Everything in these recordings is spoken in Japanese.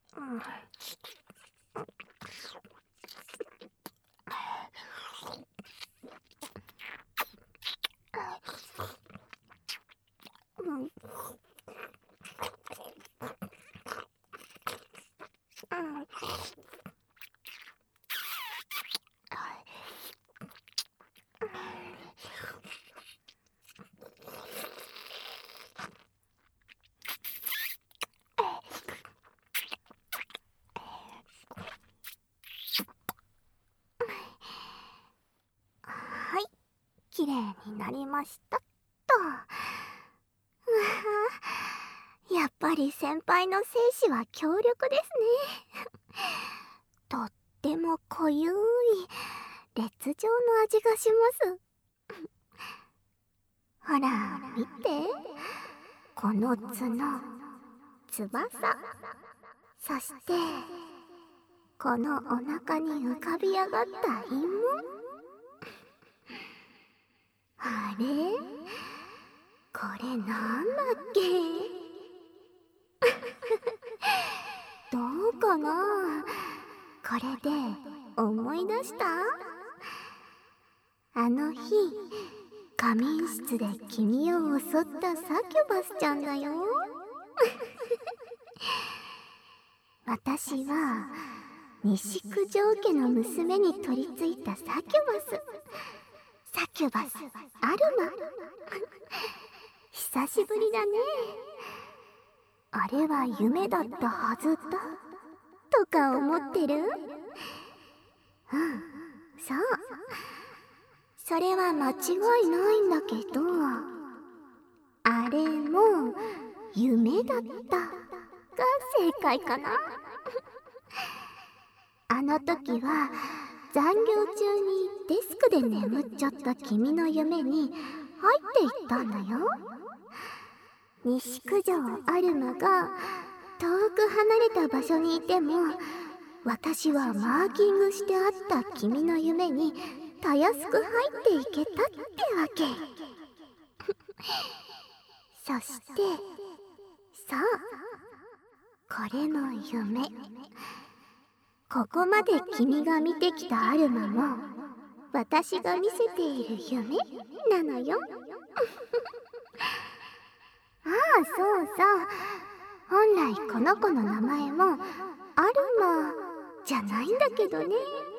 はい、きれいになりましたっと。やっぱり先輩の精子は強力ですね。とっても濃ゆい烈状の味がします。ほら見て、この角、翼、そしてこのお腹に浮かび上がった陰紋。あれ、これなんだっけ。どうかな。これで思い出した？あの日仮眠室で君を襲ったサキュバスちゃんだよ。私は西九条家の娘に取り付いたサキュバスアルマ。久しぶりだね。あれは夢だったはずだとか思ってる？そう、それは間違いないんだけど、あれも夢だったが正解かな。あの時は残業中にデスクで眠っちゃった君の夢に入っていったんだよ。西九条アルマが遠く離れた場所にいても、私はマーキングしてあった君の夢にたやすく入っていけたってわけ。そしてそう、これも夢。ここまで君が見てきたアルマも私が見せている夢なのよ。ああ、そうそう、本来この子の名前もアルマじゃないんだけどね。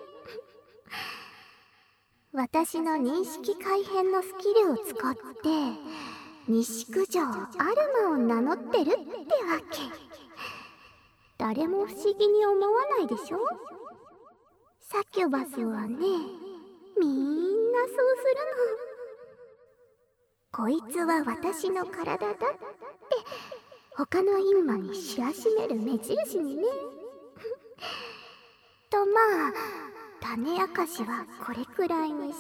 私の認識改変のスキルを使って西九条アルマを名乗ってるってわけ。誰も不思議に思わないでしょ。サキュバスはね、みんなそうするの。こいつは私の体だって他の陰魔に知らしめる目印にね。とまあ、種明かしはこれくらいにして、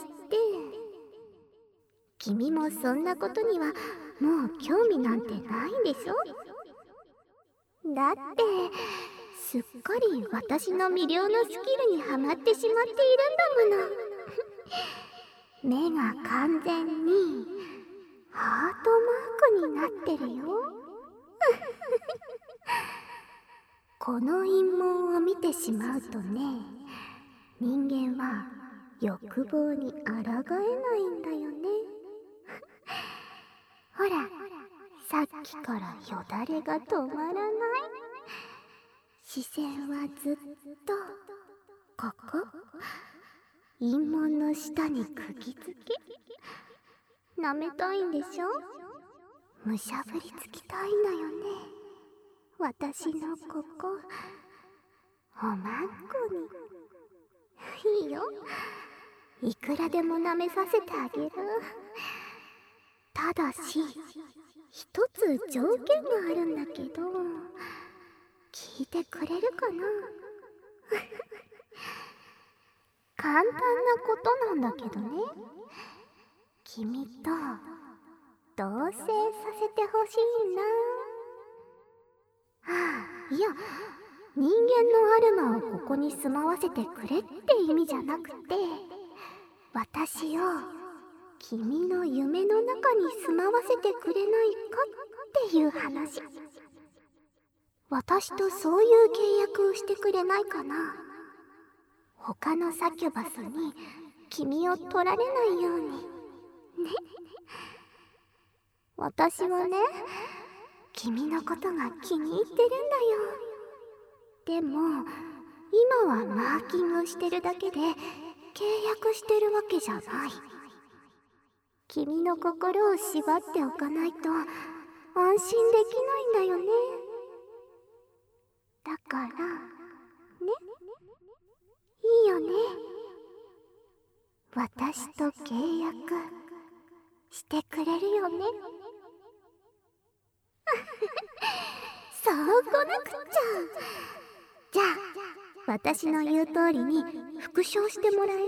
君もそんなことにはもう興味なんてないんでしょ。だってすっかり私の魅了のスキルにはまってしまっているんだもの。目が完全にハートマークになってるよ。この陰謀を見てしまうとね、人間は欲望に抗えないんだよね。ほら、さっきからよだれが止まらない。視線はずっとここ、陰門の下に釘付け。舐めたいんでしょ。むしゃぶりつきたいんだよね。私のここ、おまんこに。いいよ、いくらでも舐めさせてあげる。ただし一つ条件があるんだけど、聞いてくれるかな。簡単なことなんだけどね、君と同棲させてほしいな。いや、人間のアルマをここに住まわせてくれって意味じゃなくて、私を君の夢の中に住まわせてくれないかっていう話。 私とそういう契約をしてくれないかな。他のサキュバスに君を取られないようにね。私はね、君のことが気に入ってるんだよ。でも今はマーキングしてるだけで契約してるわけじゃない。君の心を縛っておかないと安心できないんだよね。だからね、いいよね。私と契約してくれるよね。そうこなくっちゃ。じゃあ私の言う通りに復唱してもらえる？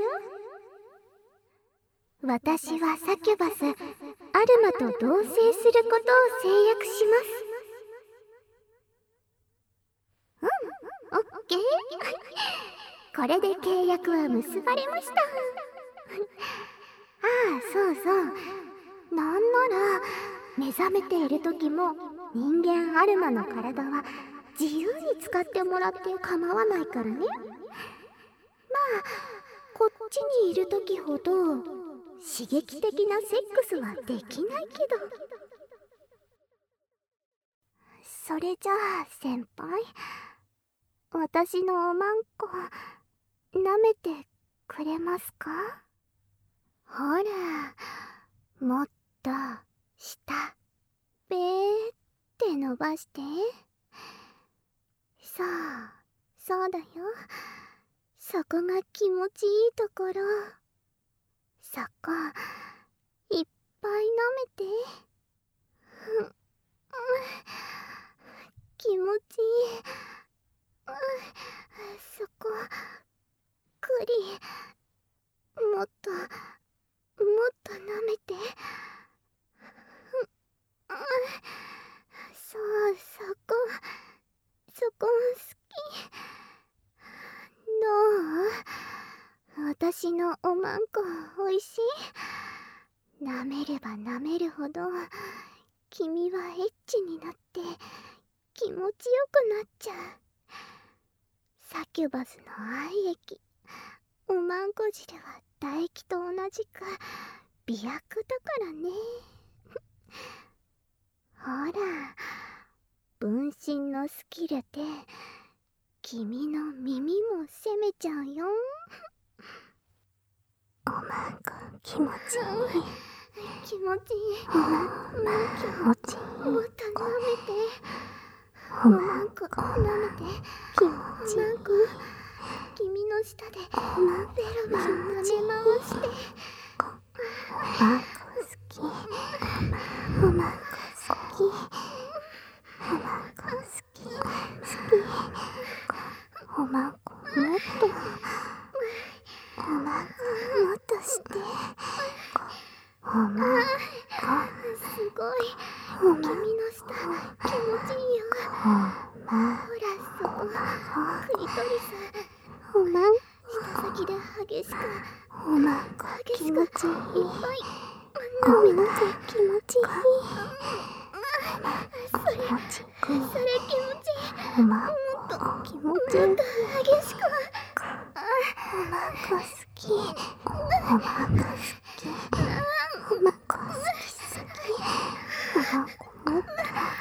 私はサキュバス、アルマと同棲することを誓約します。オッケー。これで契約は結ばれました。ああ、そうそう。なんなら目覚めている時も人間アルマの体は自由に使ってもらって構わないからね。まあこっちにいる時ほど刺激的なセックスはできないけど。それじゃあ先輩、私のおまんこ舐めてくれますか？ほら、もっと下べーって伸ばして。そうだよ。そこが気持ちいいところ。そこいっぱい舐めて。気持ちいい。そこくりもっと舐めて。そこ好き。どう？私のおまんこおいしい？舐めれば舐めるほど君はエッチになって気持ちよくなっちゃう。サキュバスの愛液、おまんこ汁は唾液と同じく美薬だからね。ほら、分身のスキルで君の耳も攻めちゃうよ。おまんこ気持ちいい。気持ちいい。おまんこ気持ちいい。もっと舐めて。おまんこ舐めて。気持ちいい。おまんこ君の舌でベロベロ舐め回して。おまんこ好き。おまんこ好き。おまんこ好き。おまんこもっと。おまんこもっとして。おまんこすごい。君の舌気持ちいいよ。ほらそこクリトリス。おまん舌先で激しく。おまんこ気持ちいい。いっぱいおまんこ気持ちいい。それ気持ちいい。おまんこ気持ちいい。もっと激しく。おまんこ好き。おまんこ好き。おまんこ好き。おまんこもっ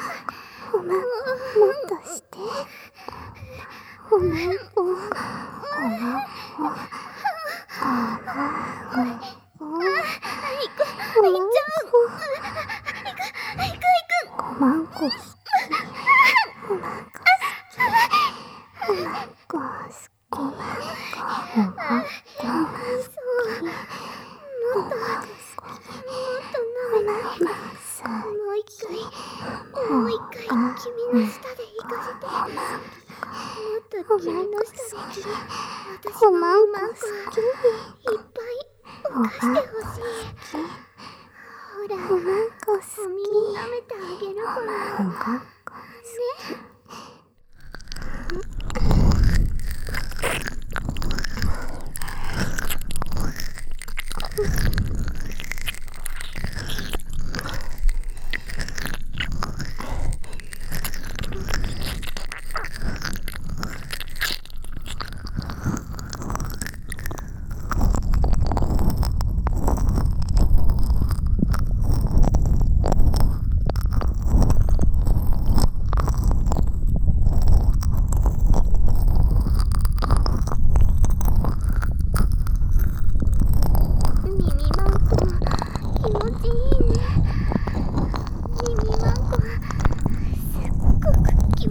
として。おまんこおまんこ好き。おまんこ好き。おまんこ好き。おまんこもっと舐めますもう一回君の舌で行かせて。もっと君の舌で私のおまんこいっぱい犯してほしい。ほら、おまんこ好き。お耳舐めてあげるから。ね。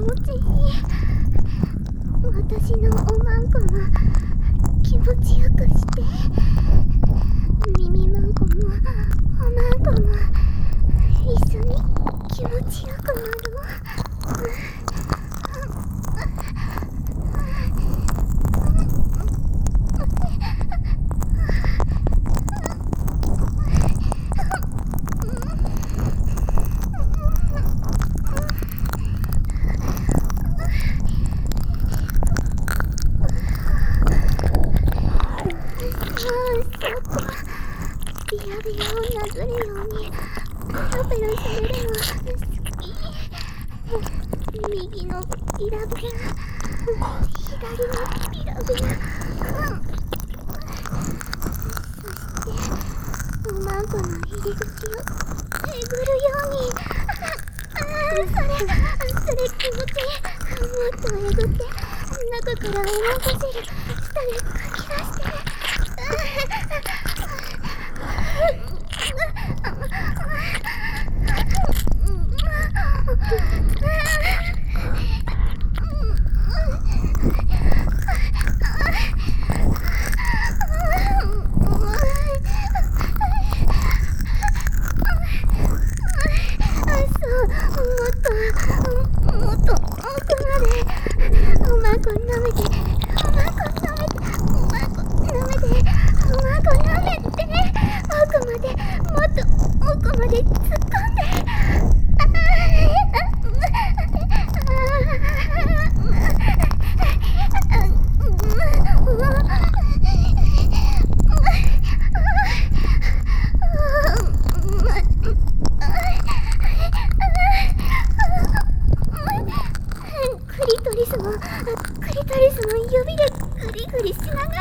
ちいい。私のおまんこも気持ちよくして、耳まんこもおまんこも一緒に気持ちよくなるわ。ビラビラをなぞるようにペロペロされるの好き。右のビラビラ、左のビラビラ、そしておまんこの入り口をえぐるように。それ気持ちいい。もっとえぐって中からおまんこ汁下にかき出して。もっと奥までおまんこ舐めて、おまんこ舐めて、おまんこ舐めて、おまんこ舐めて、奥まで、もっと奥まで突っ込んで。クリトリスも指でグリグリしながら。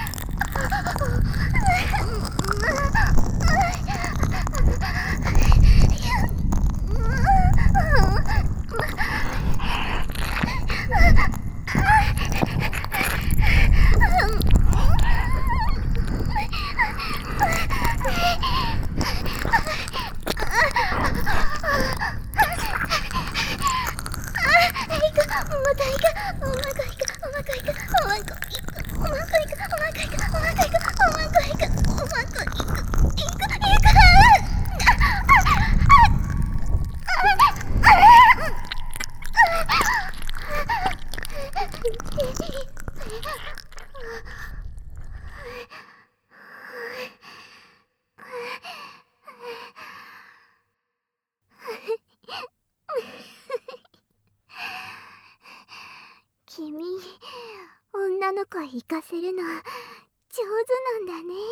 君、女の子行かせるの上手なんだね。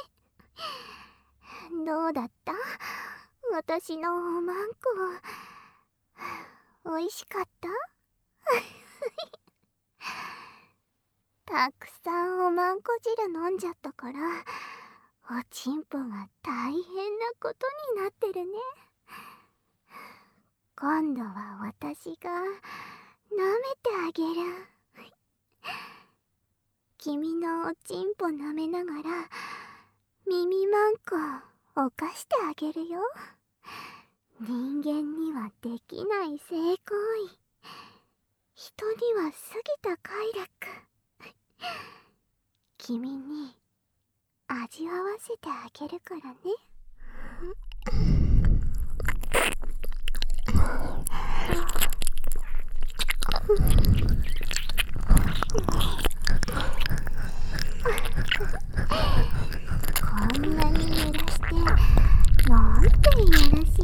どうだった？私のおまんこ。おいしかった？たくさんおまんこ汁飲んじゃったから、おちんぽが大変なことになってるね。今度は私が舐めてあげる。君のおちんぽ舐めながら耳まんこ犯してあげるよ。人間にはできない性行為、人には過ぎた快楽。君に味わわせてあげるからね。こんなに濡らしてなんていやらしい。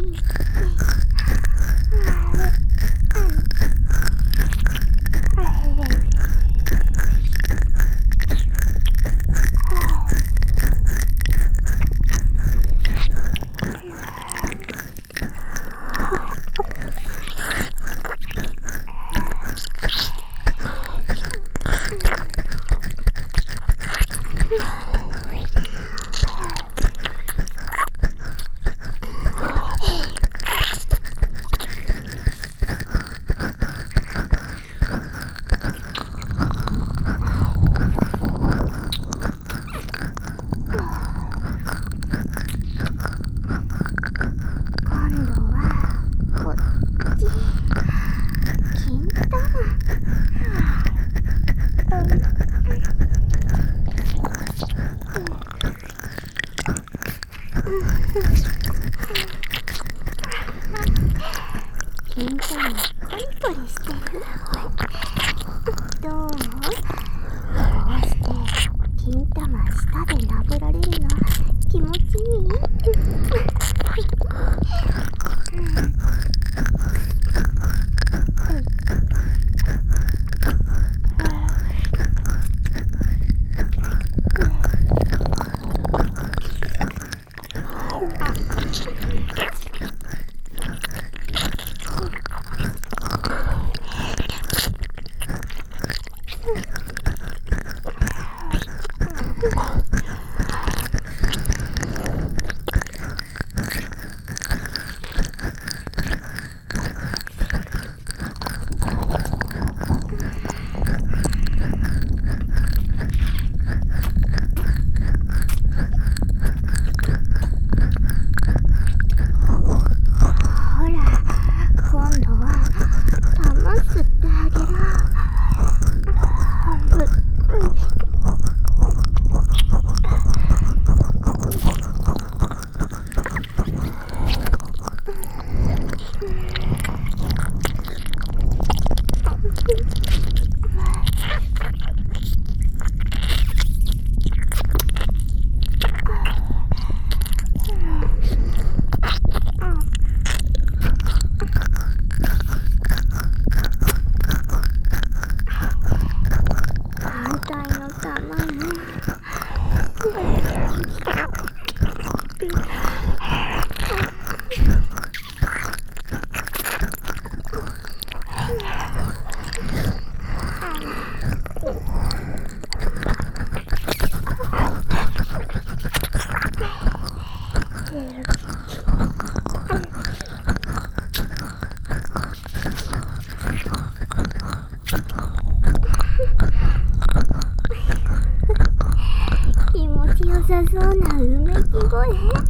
気持ちよさそうなうめき声。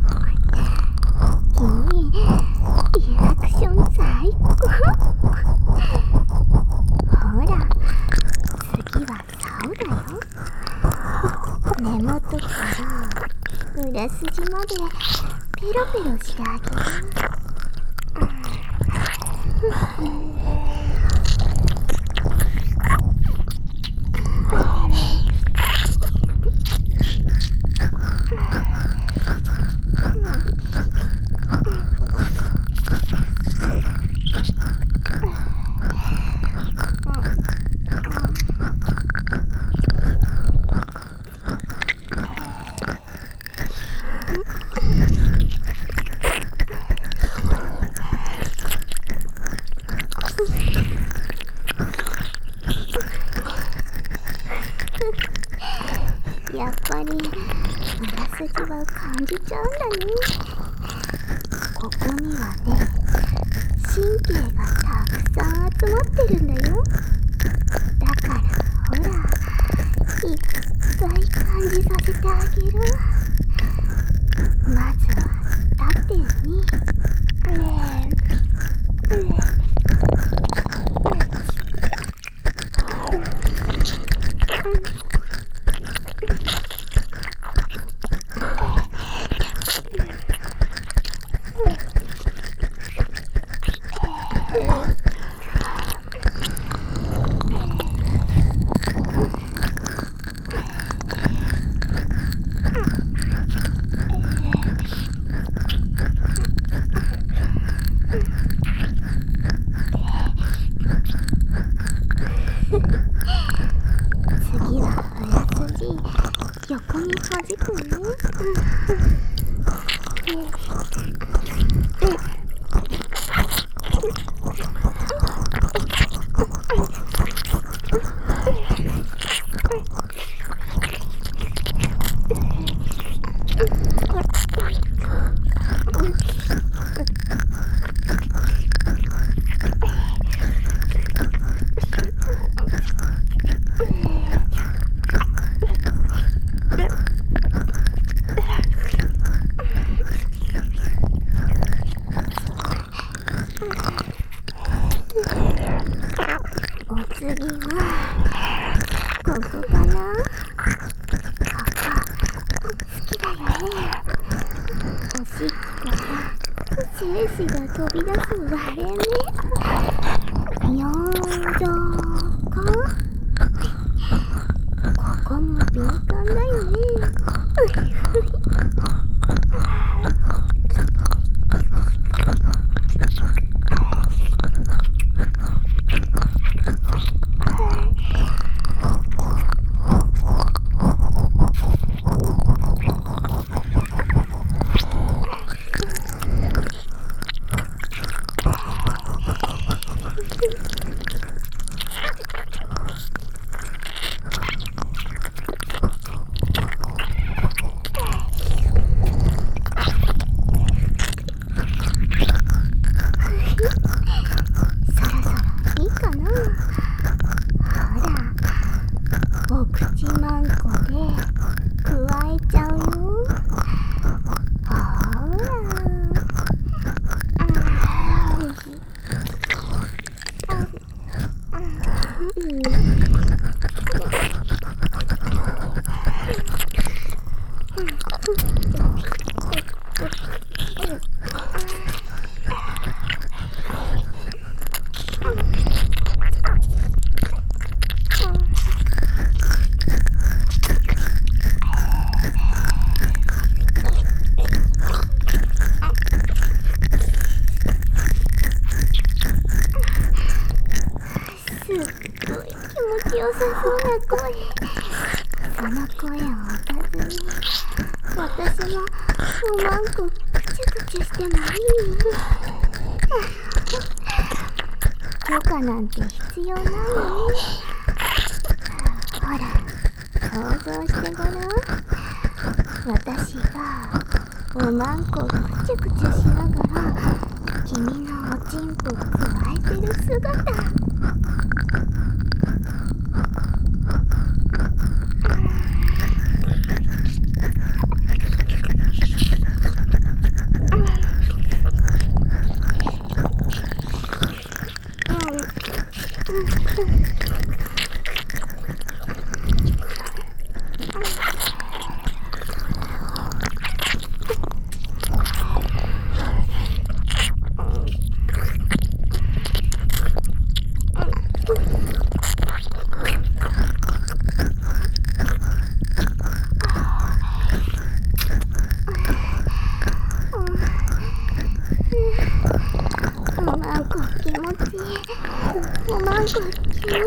君、リアクション最高。ほら、次は竿だよ。根元から裏筋までペロペロしてあげる。やっぱり裏筋は感じちゃうんだね。ここにはね、神経がたくさん集まってるんだよ。だからほら、いっぱい感じさせてあげる。まずは縦に次は裏筋、横に弾くね。お次はここかな。ここ好きだよね。おしっこが精子が飛び出す割れ目。尿道か。ここも敏感だよね。 すっごい気持ちよさそうな声。その声を置かずに私はおまんこくちゅくちゅしてもいい？許可なんて必要ない？ほら、想像してごらん。私がおまんこくちゅくちゅしながら君のおちんぽくわえてる姿。おまんこ気持ちいい。おまんこ気持ちいいよ。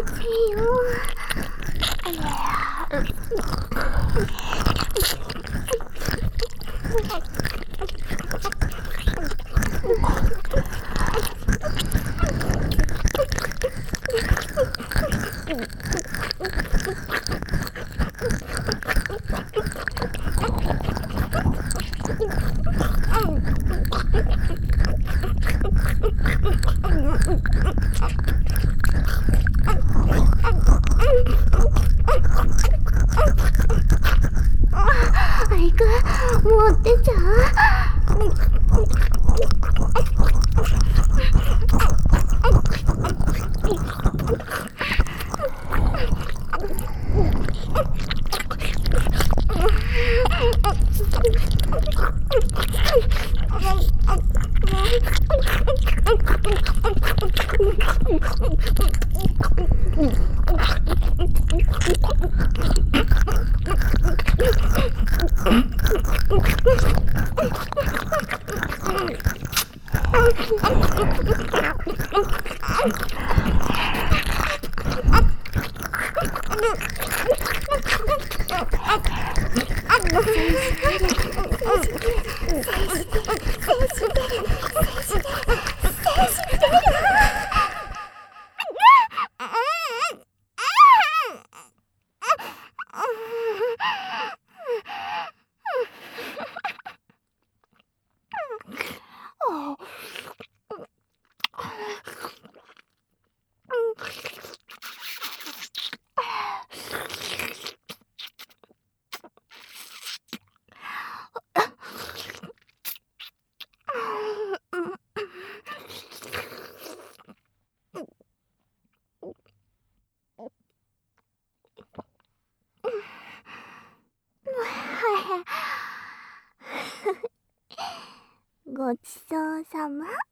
あいく、もう出ちゃう？ごちそうさま。